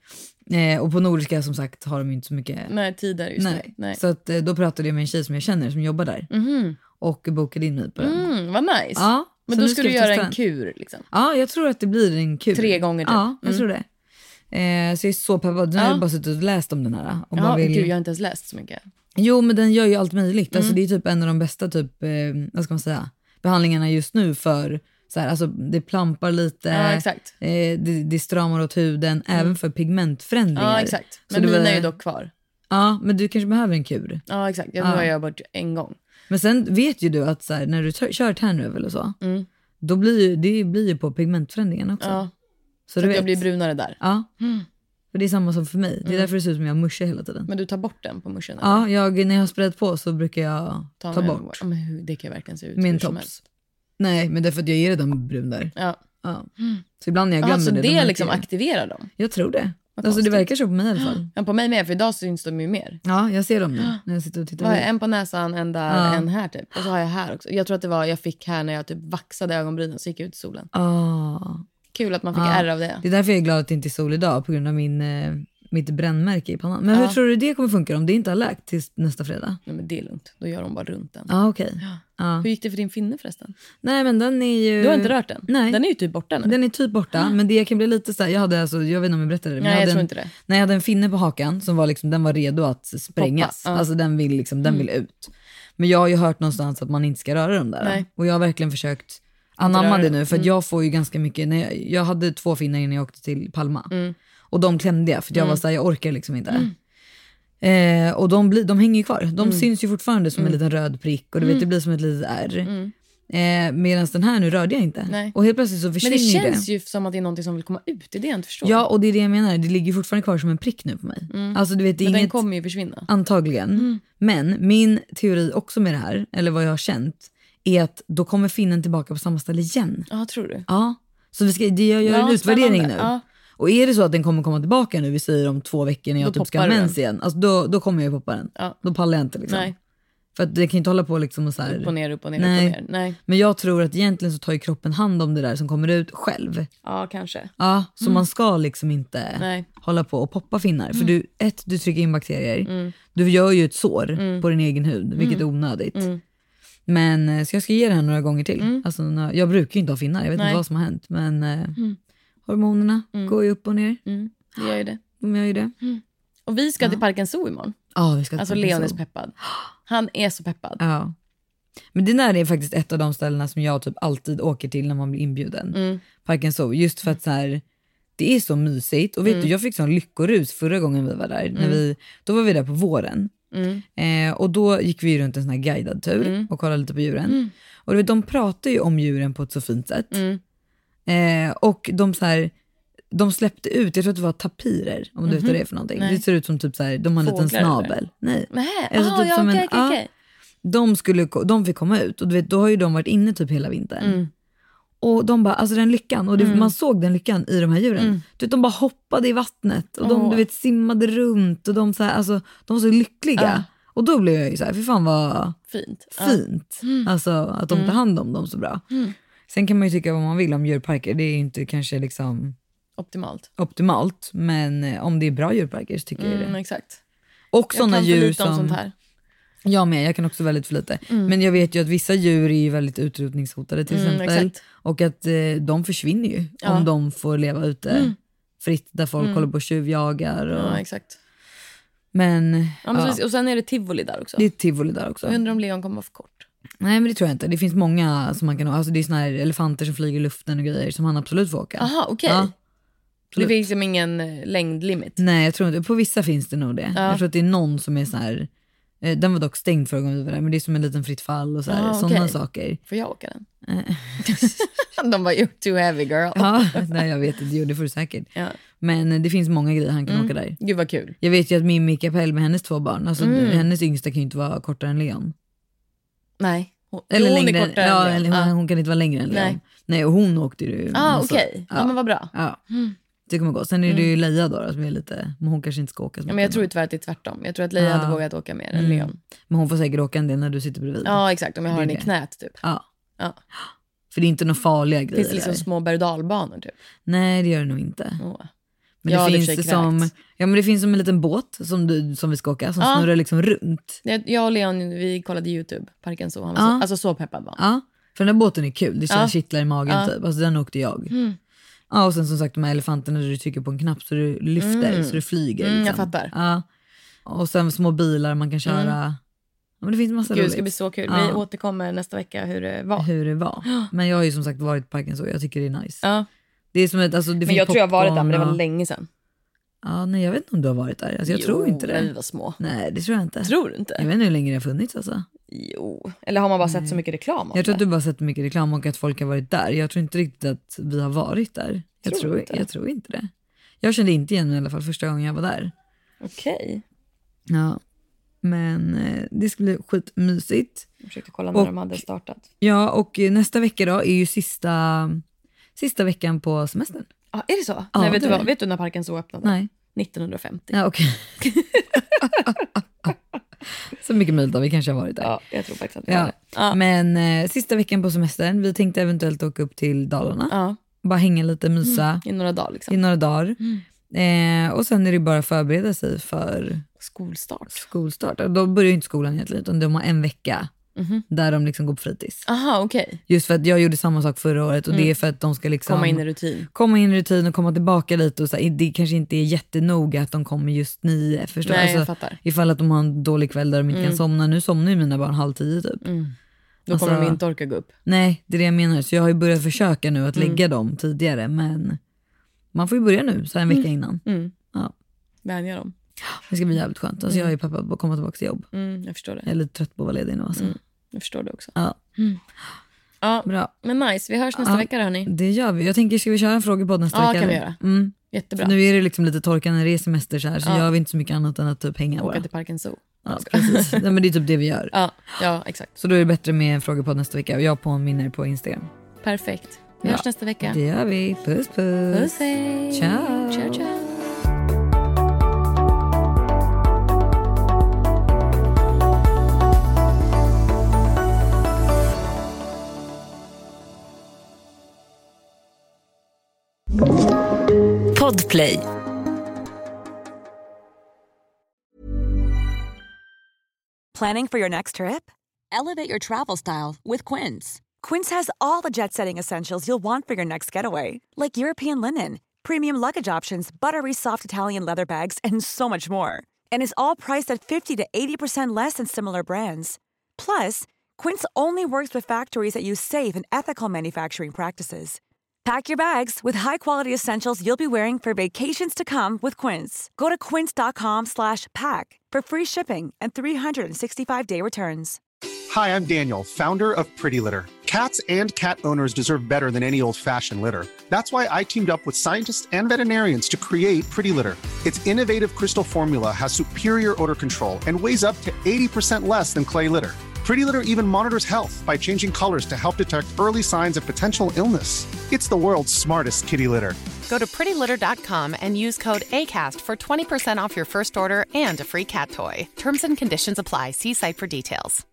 Eh, och på nordiska som sagt har de inte så mycket... Nej, tider just Nej. det. Nej. Så att, eh, då pratade jag med en tjej som jag känner som jobbar där. Mm-hmm. Och bokade in mig på den. Mm, vad nice. Ja, men då ska du göra en kur liksom. Ja, jag tror att det blir en kur. Tre gånger typ. Ja, jag mm. tror det. Eh, så jag är så peppad. Nu ja. har jag bara suttit och läst om den här. Och ja, bara vill... gud, jag har inte ens läst så mycket. Jo, men den gör ju allt möjligt. Mm. Alltså, det är typ en av de bästa typ, eh, vad ska man säga, behandlingarna just nu för så här, alltså, det plampar lite, ja, exakt. Eh, det, det stramar åt huden, mm. även för pigmentförändringar. Ja, exakt. Men så mina var... är ju dock kvar. Ja, men du kanske behöver en kur. Ja, exakt. Jag, ja. har jag bort en gång. Men sen vet ju du att så här, när du t- kör tärnövel och så, mm. då blir ju, det blir ju på pigmentförändringen också. Ja. Så, så du vet. Jag blir brunare där. Ja. Mm. För det är samma som för mig. Det är mm. därför det ser ut som jag muschar hela tiden. Men du tar bort den på muschen? Ja, jag, när jag har sprayat på så brukar jag ta, ta bort. Ja, men hur, det kan verkligen se ut. Min tops. Nej, men det är för att jag är redan brun där. Ja. ja. Så ibland när jag glömmer Aha, så det. det de liksom aktiverar dem? Jag tror det. Alltså det verkar så på mig i alla fall. Ja, på mig med, för idag syns de ju mer. Ja, jag ser dem nu när jag sitter och tittar. Var jag en på näsan, en där, ja. en här typ. Och så har jag här också. Jag tror att det var, jag fick här när jag typ vaxade ögonbrynen så gick jag ut i solen. Ah. Kul att man fick ah. ärr av det. Det är därför jag är glad att det inte är sol idag, på grund av min, eh, mitt brännmärke i pannan. Men ja. hur tror du det kommer funka om det inte har läkt till nästa fredag? Nej, men det är lugnt. Då gör de bara runt den. Ah, okay. ja, ah. Hur gick det för din finne förresten? Nej, men den är ju... Du har inte rört den? Nej. Den är ju typ borta nu. Den är typ borta, ah. men det kan bli lite så här, jag hade alltså, jag vet inte om jag berättade det. Men Nej, jag, jag tror en, inte det. När jag hade en finne på hakan som var liksom, den var redo att sprängas. Ah. Alltså den vill liksom, den mm. vill ut. Men jag har ju hört någonstans att man inte ska röra dem där. Nej. Och jag har verkligen försökt anamma det nu, för att mm. jag får ju ganska mycket, när jag, jag hade två finnar innan jag åkte till Palma. Mm. Och de klämde jag, för jag mm. var så här, jag orkar liksom inte. Mm. Eh, och de, bli, de hänger kvar. De mm. syns ju fortfarande som mm. en liten röd prick. Och du vet, mm. det blir som ett litet ärr. Mm. Eh, Medan den här nu rörde jag inte. Nej. Och helt plötsligt så försvinner det. Men det känns det. ju som att det är någonting som vill komma ut. Det är det jag inte förstår. Ja, och det är det jag menar. Det ligger fortfarande kvar som en prick nu på mig. Mm. Alltså, du vet, det är Men inget, den kommer ju försvinna. Antagligen. Mm. Men min teori också med det här, eller vad jag har känt, är att då kommer finnen tillbaka på samma ställe igen. Ja, tror du? Ja. Så vi ska, det, jag gör ja, en utvärdering spännande. nu. Ja. Och är det så att den kommer komma tillbaka nu, vi säger om två veckor när jag typ ska ha mens igen, alltså då, då kommer jag poppa den. Ja. Då pallar jag inte liksom. Nej. För att det kan inte hålla på liksom och så här. Upp och ner, upp och ner, Nej. upp och ner. Nej. Men jag tror att egentligen så tar ju kroppen hand om det där som kommer ut själv. Ja, kanske. Ja, så mm. man ska liksom inte Nej. hålla på och poppa finnar. Mm. För du, ett, du trycker in bakterier. Mm. Du gör ju ett sår mm. på din egen hud, vilket mm. är onödigt. Mm. Men så jag ska ge det här några gånger till. Mm. Alltså, jag brukar ju inte ha finnar, jag vet Nej. inte vad som har hänt. Men mm. hormonerna mm. går ju upp och ner. Mm. Det gör ju det. De gör ju det. Mm. Och vi ska ja. till Parken Zoo imorgon. Ja, vi ska till Alltså Parken Leon är Zoo. peppad. Han är så peppad. Ja. Men det där är faktiskt ett av de ställena som jag typ alltid åker till när man blir inbjuden. Mm. Parken Zoo. Just för att så här, det är så mysigt. Och vet mm. du, jag fick sån lyckorus förra gången vi var där. Mm. När vi, då var vi där på våren. Mm. Eh, och då gick vi runt en sån här guidad tur mm. och kollade lite på djuren. Mm. Och du vet, de pratar ju om djuren på ett så fint sätt. Mm. Eh, och de så här, de släppte ut, jag tror att det var tapirer, om du mm-hmm. vet vad det är för någonting. Nej. Det ser ut som typ så här, de har en Fåglar, liten snabel. eller? Nej. Nej. Alltså, Aha, typ ja, som okay, en, okay, ja, okay. de, skulle, de fick komma ut och du vet, då har ju de varit inne typ hela vintern. Mm. Och de bara, alltså den lyckan, och det, Mm. man såg den lyckan i de här djuren. Mm. Du vet, de bara hoppade i vattnet och de Åh. du vet, simmade runt och de, så här, alltså, de var så lyckliga. Ja. Och då blev jag ju så här, för fan vad Fint. fint. Ja. Mm. Alltså att de tar Mm. hand om dem så bra. Mm. Sen kan man ju tycka vad man vill om djurparker. Det är inte kanske liksom Optimalt. optimalt. Men eh, om det är bra djurparker så tycker Mm, jag det. exakt. Och sådana jag kan för djur lite som... om sånt här. Jag med, jag kan också väldigt för lite. Mm. Men jag vet ju att vissa djur är ju väldigt utrotningshotade till Mm, exempel. exakt. Och att eh, de försvinner ju Ja. om de får leva ute Mm. fritt där folk Mm. håller på och tjuvjagar. Och... Ja, exakt. Men, Ja, men ja. så, och sen är det tivoli där också. Det är tivoli där också. Jag undrar om Leon kommer vara för kort. Nej, men det tror jag inte. Det finns många som man kan ha. Alltså, det är såna här elefanter som flyger i luften och grejer som han absolut får åka. Aha, okej. Ja, det finns liksom ingen eh, längdlimit. Nej, jag tror inte. På vissa finns det nog det. Ja. Jag tror att det är någon som är så här. Eh, den var dock stängd förra gången vi var där, men det är som en liten fritt fall och så här, Ah, sådana okej. saker. Får jag åka den? De var you're too heavy girl. Ja, nej, jag vet inte. Jo, det får du säkert. Ja. Men eh, det finns många grejer han kan Mm. åka där. Gud vad kul. Jag vet ju att min Mika Pell med hennes två barn, alltså Mm. hennes yngsta kan ju inte vara kortare än Leon. Nej. Hon, Eller jo, hon längre, är kortare ja, än eller Leon. hon, Ah. hon kan inte vara längre än Leon. Nej. Nej, och hon åkte ju. Ah, alltså, okej. Okay. Ja. ja, men vad bra. Ja. Mm. Det kommer gå. Sen är det ju Leia då, som är lite, men hon kanske inte ska åka så Ja, men jag mycket tror då. ju tyvärr att det är tvärtom. Jag tror att Leia Ja. hade vågat åka mer än Mm. Leon. Men hon får säkert åka en del när du sitter bredvid. Ja, exakt. Om jag har Det är den i det. knät typ. Ja. Ja. För det är inte några farliga grejer. Finns det liksom där. små berg- och dalbanor typ? Nej, det gör det nog inte. Oh. Men ja, det, det finns som, ja, men det finns som en liten båt som, du, som vi ska åka, som ja. snurrar liksom runt. Jag och Leon, vi kollade YouTube, Parken Zoo. Han var ja. så, alltså så peppad var. Ja, för den där båten är kul. Det känns ja. kittlar i magen ja. typ. Alltså den åkte jag. Mm. Ja, och sen som sagt de här elefanterna, du trycker på en knapp så du lyfter, mm. så du flyger. Liksom. Mm, jag fattar. Ja. Och sen små bilar man kan köra. Mm. Ja, men det finns massa Gud, roligt. Det ska bli så kul. Ja. Vi återkommer nästa vecka hur det var. Hur det var. Men jag har ju som sagt varit i Parken så jag tycker det är nice. Ja. Det är som ett, alltså, det men jag tror jag har varit där, men det var länge sedan. Ja, nej, jag vet inte om du har varit där. Alltså, jag jo, tror inte det. vi var små. Nej, det tror jag inte. Tror du inte? Jag vet inte hur länge det har funnits alltså. Jo, eller har man bara nej. sett så mycket reklam om Jag tror det? att du bara sett mycket reklam och att folk har varit där. Jag tror inte riktigt att vi har varit där. Jag tror, tror, inte. jag tror inte det. Jag kände inte igen i alla fall första gången jag var där. Okej. Okay. Ja. Men eh, det skulle bli skitmysigt. Jag försökte kolla när och, de hade startat. Ja, och nästa vecka då är ju sista, sista veckan på semestern. Ja, ah, är det så? Ja, Nej, vet, det du vad, vet du när Parken så öppnade? Nej. nittonhundrafemtio. Ja, okej. Okay. Så mycket möjligt att vi kanske har varit där. Ja, jag tror faktiskt att vi ja. har det. Ja. Men eh, sista veckan på semestern, vi tänkte eventuellt åka upp till Dalarna. Ja. Bara hänga lite, mysa. Mm. I några dagar liksom. I några dagar. Mm. Eh, och sen är det bara att förbereda sig för skolstart. Skolstart. Och då börjar ju inte skolan egentligen, utan de har en vecka mm-hmm. där de liksom går på fritids. Aha, okej. Okay. Just för att jag gjorde samma sak förra året och mm. det är för att de ska liksom komma in i rutin. Komma in i rutin och komma tillbaka lite och så här, det kanske inte är jättenoga att de kommer just nio, förstår Nej, alltså, jag fattar. Ifall att de har en dålig kväll där de inte mm. kan somna. Nu somnar ju mina barn halv tio typ. Mm. Då alltså, kommer de inte orka gå upp. Nej, det är det jag menar. Så jag har ju börjat försöka nu att mm. lägga dem tidigare, men man får ju börja nu så här en vecka mm. innan. Mm. Ja. Vänja dem. Det ska bli jävligt skönt. Alltså mm. jag är ju peppad på att komma tillbaka till jobb. Mm, jag förstår det. Jag är lite trött på att vara ledig nu alltså. Mm. Jag förstår det också. Ja. Mm. Ja, bra. Men nice, vi hörs nästa ja, vecka då, hörni. Det gör vi. Jag tänker, ska vi köra en fråga på nästa ja, vecka? Ja, kan vi göra. Mm. Jättebra. För nu är det liksom lite torkan när det är semester så här, så ja. gör vi inte så mycket annat än att typ hänga. Åka till Parken Zoo. Ja, precis. Nej, men det är typ det vi gör. Ja, ja, exakt. Så då är det bättre med en fråga på nästa vecka och jag på en minner på Instagram. Perfekt. Vi ja. hörs nästa vecka. Det gör vi. Puss, puss. Puss, hej. Ciao. Ciao, ciao. Podplay. Planning for your next trip? Elevate your travel style with Quince. Quince has all the jet-setting essentials you'll want for your next getaway, like European linen, premium luggage options, buttery soft Italian leather bags, and so much more. And is all priced at fifty to eighty percent less than similar brands. Plus, Quince only works with factories that use safe and ethical manufacturing practices. Pack your bags with high-quality essentials you'll be wearing for vacations to come with Quince. Go to quince.com slash pack for free shipping and three sixty-five day returns. Hi, I'm Daniel, founder of Pretty Litter. Cats and cat owners deserve better than any old-fashioned litter. That's why I teamed up with scientists and veterinarians to create Pretty Litter. Its innovative crystal formula has superior odor control and weighs up to eighty percent less than clay litter. Pretty Litter even monitors health by changing colors to help detect early signs of potential illness. It's the world's smartest kitty litter. Go to pretty litter dot com and use code ACAST for twenty percent off your first order and a free cat toy. Terms and conditions apply. See site for details.